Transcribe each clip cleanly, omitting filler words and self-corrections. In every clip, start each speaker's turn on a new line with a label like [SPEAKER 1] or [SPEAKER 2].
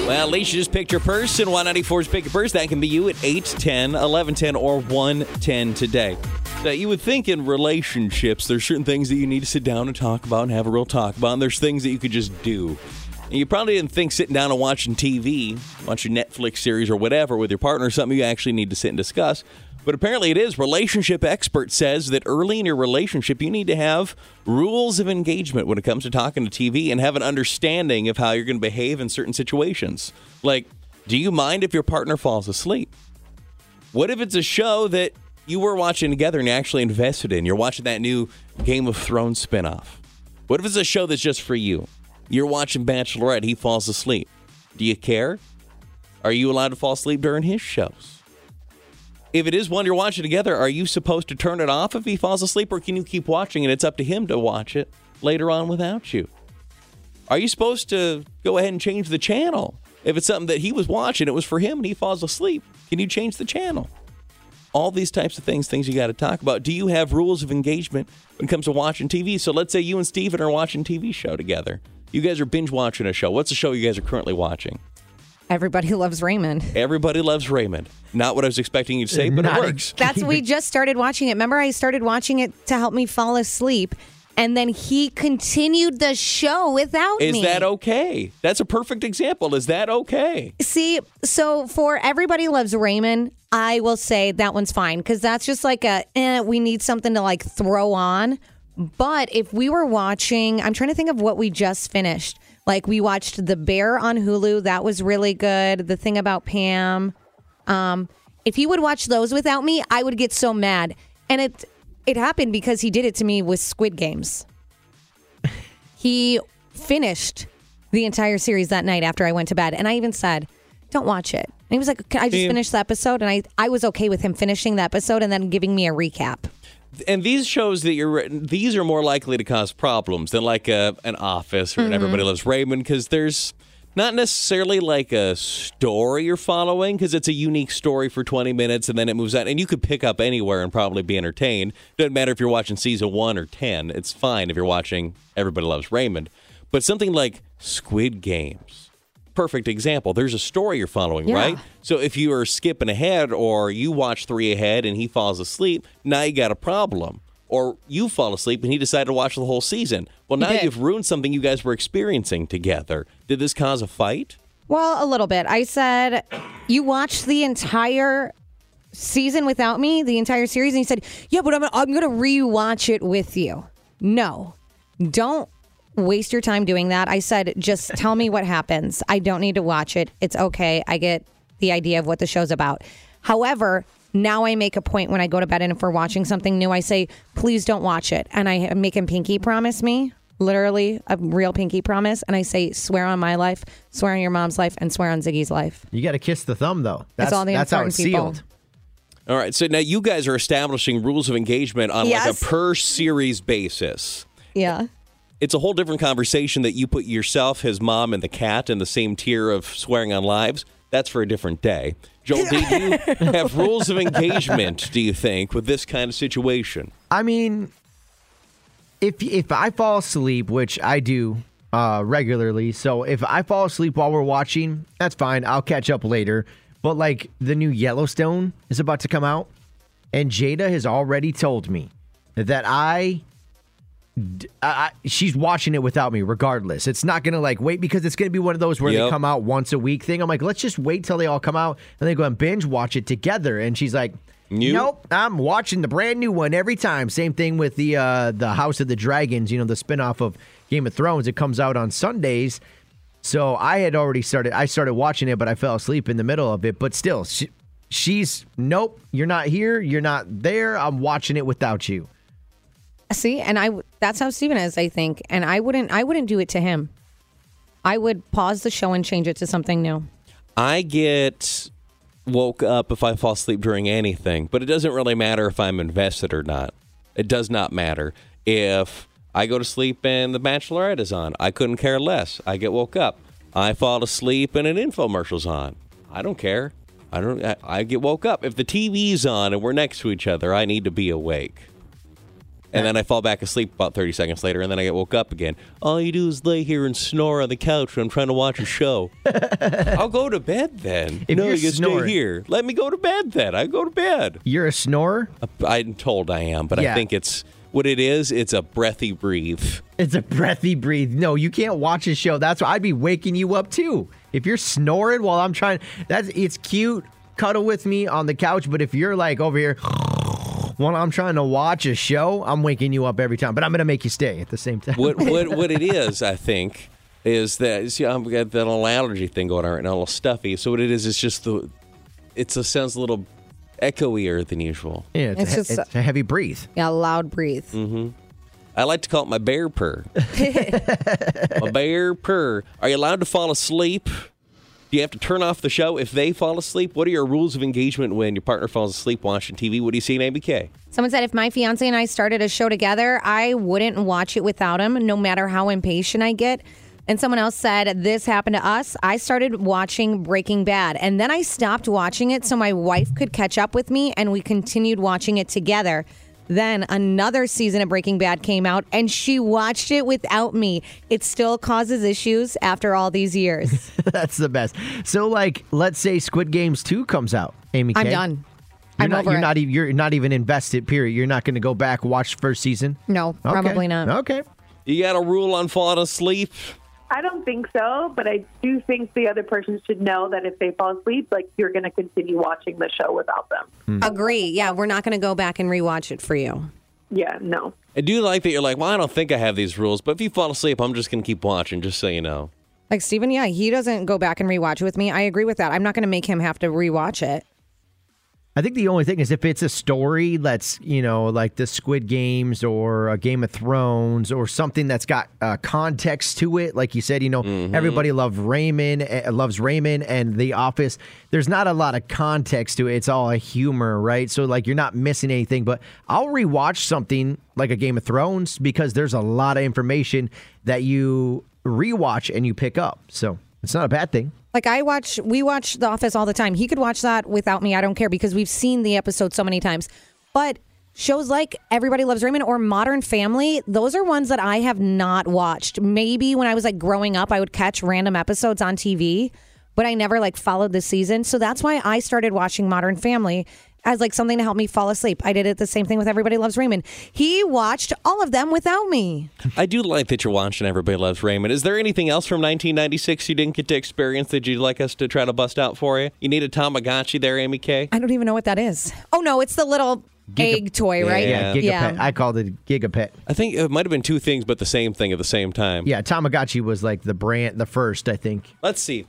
[SPEAKER 1] Well, Alicia just picked your purse, and 194's Pick Your Purse. That can be you at 8, 10, 11, 10, or 110 today. Now, you would think in relationships, there's certain things that you need to sit down and talk about and have a real talk about, and there's things that you could just do. And you probably didn't think sitting down and watching TV, watching Netflix series or whatever with your partner is something you actually need to sit and discuss. But apparently it is. Relationship expert says that early in your relationship, you need to have rules of engagement when it comes to talking to TV and have an understanding of how you're going to behave in certain situations. Like, do you mind if your partner falls asleep? What if it's a show that you were watching together and you actually invested in? You're watching that new Game of Thrones spinoff. What if it's a show that's just for you? You're watching Bachelorette, he falls asleep. Do you care? Are you allowed to fall asleep during his shows? If it is one you're watching together, are you supposed to turn it off if he falls asleep, or can you keep watching and it's up to him to watch it later on without you? Are you supposed to go ahead and change the channel? If it's something that he was watching, it was for him, and he falls asleep, can you change the channel? All these types of things you got to talk about. Do you have rules of engagement when it comes to watching TV? So let's say you and Steven are watching a TV show together. You guys are binge watching a show. What's the show you guys are currently watching?
[SPEAKER 2] Everybody Loves Raymond.
[SPEAKER 1] Everybody Loves Raymond. Not what I was expecting you to say, but it works.
[SPEAKER 2] We just started watching it. Remember, I started watching it to help me fall asleep, and then he continued the show without me.
[SPEAKER 1] Is that okay? That's a perfect example. Is that okay?
[SPEAKER 2] See, so for Everybody Loves Raymond, I will say that one's fine, because that's just like we need something to like throw on. But if we were watching, I'm trying to think of what we just finished. Like, we watched The Bear on Hulu. That was really good. The Thing About Pam. If he would watch those without me, I would get so mad. And it happened because he did it to me with Squid Games. He finished the entire series that night after I went to bed. And I even said, don't watch it. And he was like, I just finished the episode. And I was okay with him finishing the episode and then giving me a recap.
[SPEAKER 1] And these shows these are more likely to cause problems than like an Office or an Everybody Loves Raymond, because there's not necessarily like a story you're following, because it's a unique story for 20 minutes and then it moves on. And you could pick up anywhere and probably be entertained. Doesn't matter if you're watching season 1 or 10. It's fine if you're watching Everybody Loves Raymond. But something like Squid Games. Perfect example. There's a story you're following, right? So if you are skipping ahead, or you watch 3 ahead and he falls asleep, now you got a problem. Or you fall asleep and he decided to watch the whole season. Well, now you've ruined something you guys were experiencing together. Did this cause a fight?
[SPEAKER 2] Well, a little bit. I said, you watched the entire season without me, the entire series, and he said, yeah, but I'm going to rewatch it with you. No, don't waste your time doing that. I said, just tell me what happens. I don't need to watch it. It's okay. I get the idea of what the show's about. However, now I make a point when I go to bed, and if we're watching something new, I say, please don't watch it. And I make him pinky promise me, literally a real pinky promise. And I say, swear on my life, swear on your mom's life, and swear on Ziggy's life.
[SPEAKER 3] You got to kiss the thumb, though.
[SPEAKER 2] That's all the
[SPEAKER 3] how it's
[SPEAKER 2] people.
[SPEAKER 3] sealed.
[SPEAKER 1] All right. So now you guys are establishing rules of engagement on like a per series basis.
[SPEAKER 2] Yeah.
[SPEAKER 1] It's a whole different conversation that you put yourself, his mom, and the cat in the same tier of swearing on lives. That's for a different day. Joel, do you have rules of engagement, do you think, with this kind of situation?
[SPEAKER 3] I mean, if I fall asleep, which I do regularly, so if I fall asleep while we're watching, that's fine. I'll catch up later. But like the new Yellowstone is about to come out, and Jada has already told me that she's watching it without me regardless. It's not going to like wait, because it's going to be one of those where they come out once a week thing. I'm like, let's just wait till they all come out and then go and binge watch it together. And she's like, nope, I'm watching the brand new one every time. Same thing with the House of the Dragons, the spinoff of Game of Thrones. It comes out on Sundays. So I started watching it, but I fell asleep in the middle of it. But still, she's, nope, you're not here. You're not there. I'm watching it without you.
[SPEAKER 2] See, and that's how Steven is, I think. And I wouldn't do it to him. I would pause the show and change it to something new.
[SPEAKER 1] I get woke up if I fall asleep during anything, but it doesn't really matter if I'm invested or not. It does not matter. If I go to sleep and The Bachelorette is on, I couldn't care less. I get woke up. I fall asleep and an infomercial's on. I don't care. I get woke up. If the TV's on and we're next to each other, I need to be awake. And then I fall back asleep about 30 seconds later, and then I get woke up again. All you do is lay here and snore on the couch when I'm trying to watch a show. I'll go to bed then.
[SPEAKER 3] If
[SPEAKER 1] no,
[SPEAKER 3] you're
[SPEAKER 1] you can
[SPEAKER 3] snoring.
[SPEAKER 1] stay here. Let me go to bed then. I go to bed.
[SPEAKER 3] You're a snorer?
[SPEAKER 1] I'm told I am, but I think it's what it is. It's a breathy breathe.
[SPEAKER 3] It's a breathy breathe. No, you can't watch a show. That's why I'd be waking you up too. If you're snoring while I'm trying, it's cute. Cuddle with me on the couch. But if you're like over here while I'm trying to watch a show, I'm waking you up every time. But I'm going to make you stay at the same time.
[SPEAKER 1] What it is, I think, is that I've got that little allergy thing going on right now, a little stuffy. So what it is just it sounds a little echoier than usual.
[SPEAKER 3] Yeah, it's a heavy breathe.
[SPEAKER 2] Yeah, loud breathe.
[SPEAKER 1] Mm-hmm. I like to call it my bear purr. My bear purr. Are you allowed to fall asleep? Do you have to turn off the show if they fall asleep? What are your rules of engagement when your partner falls asleep watching TV? What do you see in ABK?
[SPEAKER 2] Someone said if my fiance and I started a show together, I wouldn't watch it without him, no matter how impatient I get. And someone else said this happened to us. I started watching Breaking Bad, and then I stopped watching it so my wife could catch up with me, and we continued watching it together. Then another season of Breaking Bad came out, and she watched it without me. It still causes issues after all these years.
[SPEAKER 3] That's the best. So, like, let's say Squid Games 2 comes out, Amy K.
[SPEAKER 2] I'm done.
[SPEAKER 3] You're not even invested, period. You're not going to go back, watch the first season?
[SPEAKER 2] No, probably not.
[SPEAKER 3] Okay.
[SPEAKER 1] You got a rule on falling asleep?
[SPEAKER 4] I don't think so, but I do think the other person should know that if they fall asleep, like, you're going to continue watching the show without them.
[SPEAKER 2] Agree. Yeah, we're not going to go back and rewatch it for you.
[SPEAKER 4] Yeah, no.
[SPEAKER 1] I do like that you're like, well, I don't think I have these rules, but if you fall asleep, I'm just going to keep watching, just so you know.
[SPEAKER 2] Like Steven, yeah, he doesn't go back and rewatch it with me. I agree with that. I'm not going to make him have to rewatch it.
[SPEAKER 3] I think the only thing is if it's a story that's, like the Squid Games or a Game of Thrones or something that's got context to it. Like you said, everybody loves Raymond and The Office. There's not a lot of context to it. It's all a humor, right? So, like, you're not missing anything. But I'll rewatch something like a Game of Thrones because there's a lot of information that you rewatch and you pick up. So it's not a bad thing.
[SPEAKER 2] Like we watch The Office all the time. He could watch that without me. I don't care because we've seen the episode so many times. But shows like Everybody Loves Raymond or Modern Family, those are ones that I have not watched. Maybe when I was like growing up, I would catch random episodes on TV, but I never like followed the season. So that's why I started watching Modern Family as like something to help me fall asleep. I did it the same thing with Everybody Loves Raymond. He watched all of them without me.
[SPEAKER 1] I do like that you're watching Everybody Loves Raymond. Is there anything else from 1996 you didn't get to experience that you'd like us to try to bust out for you? You need a Tamagotchi there, Amy K?
[SPEAKER 2] I don't even know what that is. Oh, no, it's the little egg toy, right?
[SPEAKER 3] Yeah, Gigapet. I called it Gigapet.
[SPEAKER 1] I think it might have been two things, but the same thing at the same time.
[SPEAKER 3] Yeah, Tamagotchi was like the first, I think.
[SPEAKER 1] Let's see.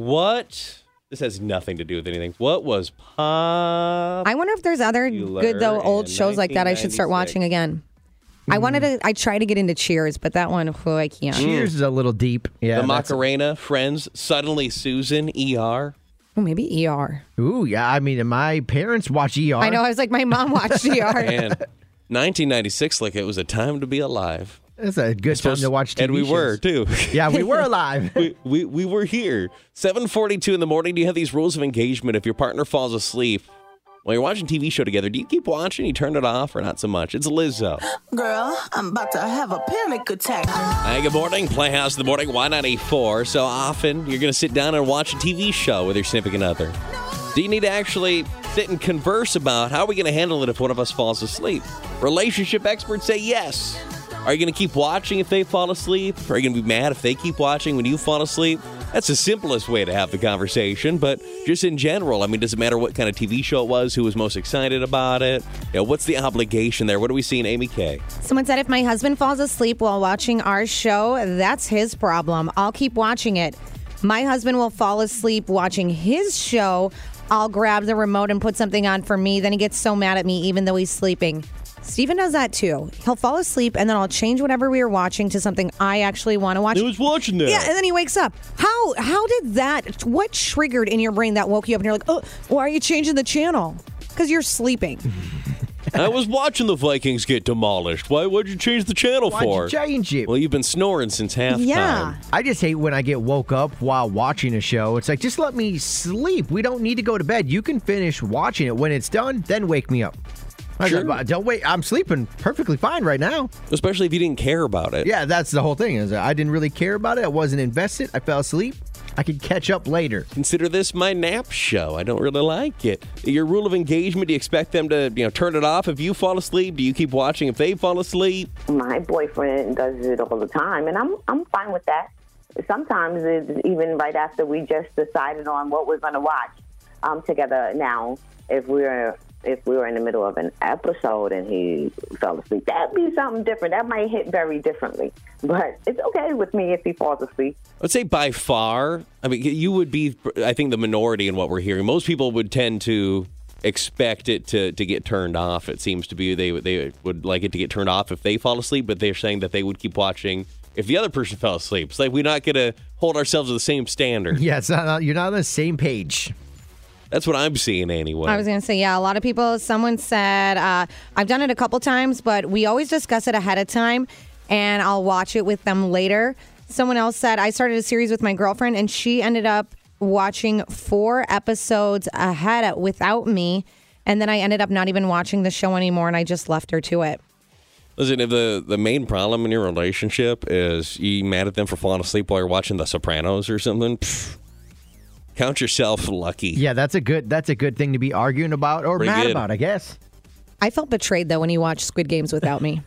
[SPEAKER 1] This has nothing to do with anything. What was Pop?
[SPEAKER 2] I wonder if there's other good, though, old shows like that I should start watching again. I tried to get into Cheers, but that one, I can't.
[SPEAKER 3] Cheers is a little deep. Yeah,
[SPEAKER 1] the Macarena, Friends, Suddenly Susan, ER.
[SPEAKER 2] Oh, maybe ER.
[SPEAKER 3] Ooh, yeah. I mean, my parents watch ER.
[SPEAKER 2] I know. I was like, my mom watched ER.
[SPEAKER 1] And 1996, like it was a time to be alive.
[SPEAKER 3] It's a good time to watch TV
[SPEAKER 1] And we
[SPEAKER 3] shows.
[SPEAKER 1] were, too.
[SPEAKER 3] Yeah, we were alive.
[SPEAKER 1] we were here. 7:42 in the morning. Do you have these rules of engagement? If your partner falls asleep while you're watching a TV show together, do you keep watching? You turn it off or not so much? It's Lizzo.
[SPEAKER 5] Girl, I'm about to have a panic attack.
[SPEAKER 1] Hi, good morning. Playhouse in the morning, Y94. So often you're going to sit down and watch a TV show with your significant other. Do you need to actually sit and converse about how are we going to handle it if one of us falls asleep? Relationship experts say yes. Are you going to keep watching if they fall asleep? Are you going to be mad if they keep watching when you fall asleep? That's the simplest way to have the conversation, but just in general, I mean, does it matter what kind of TV show it was, who was most excited about it? What's the obligation there? What are we seeing, Amy K?
[SPEAKER 2] Someone said if my husband falls asleep while watching our show, that's his problem. I'll keep watching it. My husband will fall asleep watching his show. I'll grab the remote and put something on for me. Then he gets so mad at me even though he's sleeping. Steven does that too. He'll fall asleep and then I'll change whatever we were watching to something I actually want to watch.
[SPEAKER 1] I was watching that.
[SPEAKER 2] Yeah, and then he wakes up. How did that, what triggered in your brain that woke you up and you're like, oh, why are you changing the channel? Because you're sleeping.
[SPEAKER 1] I was watching the Vikings get demolished. Why'd you change the channel for?
[SPEAKER 3] Why'd you change it?
[SPEAKER 1] Well, you've been snoring since halftime.
[SPEAKER 2] Yeah.
[SPEAKER 3] I just hate when I get woke up while watching a show. It's like, just let me sleep. We don't need to go to bed. You can finish watching it. When it's done, then wake me up.
[SPEAKER 1] Sure.
[SPEAKER 3] Don't wait. I'm sleeping perfectly fine right now.
[SPEAKER 1] Especially if you didn't care about it.
[SPEAKER 3] Yeah, that's the whole thing. Is I didn't really care about it. I wasn't invested. I fell asleep. I could catch up later.
[SPEAKER 1] Consider this my nap show. I don't really like it. Your rule of engagement, do you expect them to, turn it off if you fall asleep? Do you keep watching if they fall asleep?
[SPEAKER 6] My boyfriend does it all the time, and I'm fine with that. Sometimes it's even right after we just decided on what we're going to watch together. Now, if we were in the middle of an episode and he fell asleep, that'd be something different. That might hit very differently. But it's okay with me if he falls asleep.
[SPEAKER 1] I'd say by far, you would be, I think, the minority in what we're hearing. Most people would tend to expect it to get turned off. It seems to be they would like it to get turned off if they fall asleep, but they're saying that they would keep watching if the other person fell asleep. It's like we're not going to hold ourselves to the same standard.
[SPEAKER 3] Yeah, you're not on the same page.
[SPEAKER 1] That's what I'm seeing anyway.
[SPEAKER 2] I was going to say, yeah, a lot of people, someone said, I've done it a couple times, but we always discuss it ahead of time, and I'll watch it with them later. Someone else said, I started a series with my girlfriend, and she ended up watching 4 episodes ahead without me, and then I ended up not even watching the show anymore, and I just left her to it.
[SPEAKER 1] Listen, if the main problem in your relationship is you mad at them for falling asleep while you're watching The Sopranos or something, count yourself lucky.
[SPEAKER 3] Yeah, that's a good thing to be arguing about or
[SPEAKER 1] Pretty
[SPEAKER 3] mad
[SPEAKER 1] good.
[SPEAKER 3] about, I guess.
[SPEAKER 2] I felt betrayed, though, when he watched Squid Games without me.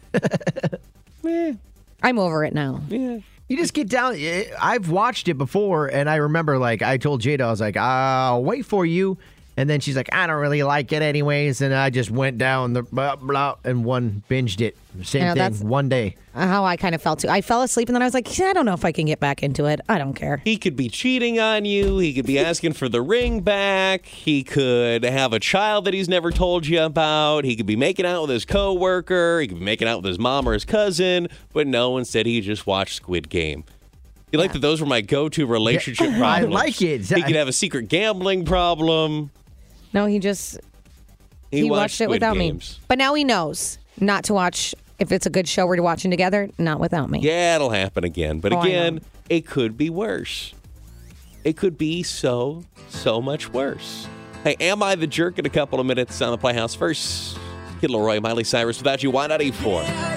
[SPEAKER 2] I'm over it now.
[SPEAKER 1] Yeah.
[SPEAKER 3] You just get down. I've watched it before, and I remember, I told Jada, I was like, I'll wait for you. And then she's like, I don't really like it anyways. And I just went down the blah, blah, and binged it. Same thing, one day.
[SPEAKER 2] How I kind of felt, too. I fell asleep, and then I was like, I don't know if I can get back into it. I don't care.
[SPEAKER 1] He could be cheating on you. He could be asking for the ring back. He could have a child that he's never told you about. He could be making out with his coworker. He could be making out with his mom or his cousin. But no, instead he just watched Squid Game. You like that those were my go-to relationship problems.
[SPEAKER 3] I like it.
[SPEAKER 1] He could have a secret gambling problem.
[SPEAKER 2] No, he watched it without
[SPEAKER 1] Games.
[SPEAKER 2] me. But now he knows not to watch. If it's a good show we're watching together, not without me.
[SPEAKER 1] Yeah, it'll happen again. But
[SPEAKER 2] I
[SPEAKER 1] again,
[SPEAKER 2] know.
[SPEAKER 1] it could be worse. It could be so much worse. Hey, am I the jerk in a couple of minutes on the Playhouse? First, Kid Leroy, Miley Cyrus, Without You, why not 84?